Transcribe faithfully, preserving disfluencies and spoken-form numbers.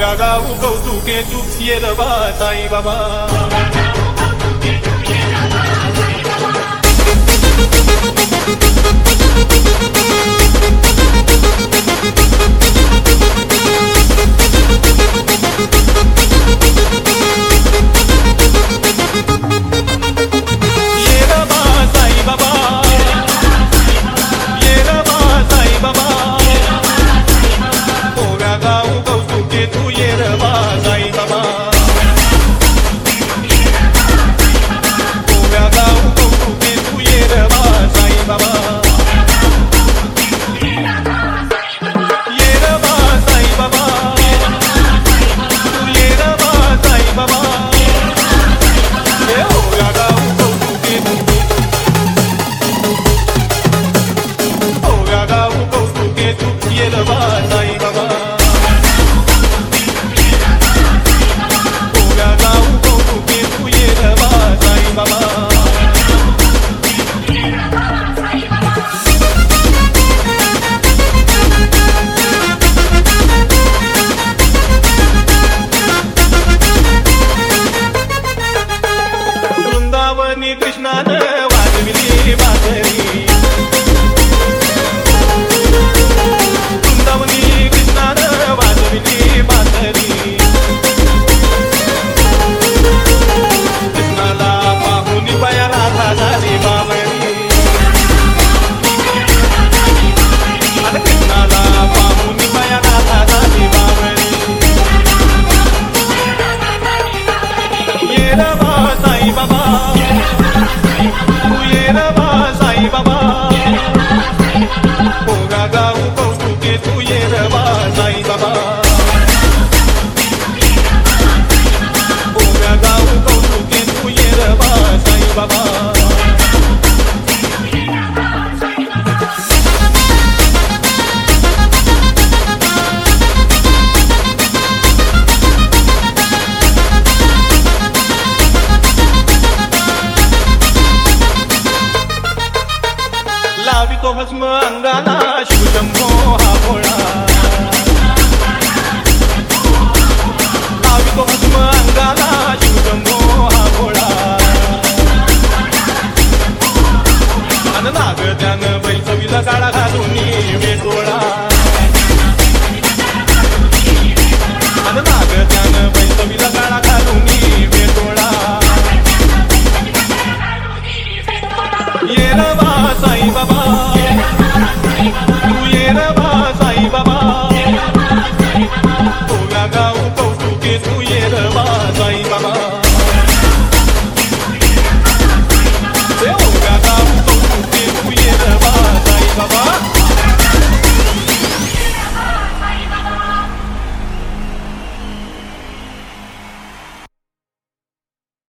ओव्या गाऊ कौतुके तूच येरबा साई बाबा. कृष्णान वाजविली बासरी वृंदावनी कृष्णान वाजविली बासरी कृष्णाला पाहून बया राधा झाली बावरी आता कृष्णाला पाहून बया राधा झाली बावरी ये रबा साई बाबा साई बाबा ओव्या गाऊ कौतुके तू येरबा साई बाबा. ओव्या गाऊ कौतुके तू येरबा साई बाबा. लावितो भस्म अंगाला शिवशंभो हा भोळा. लावितो भस्म अंगाला शिवशंभो हा भोळा. अन नाग त्यानं बैल चवीला काळा घालून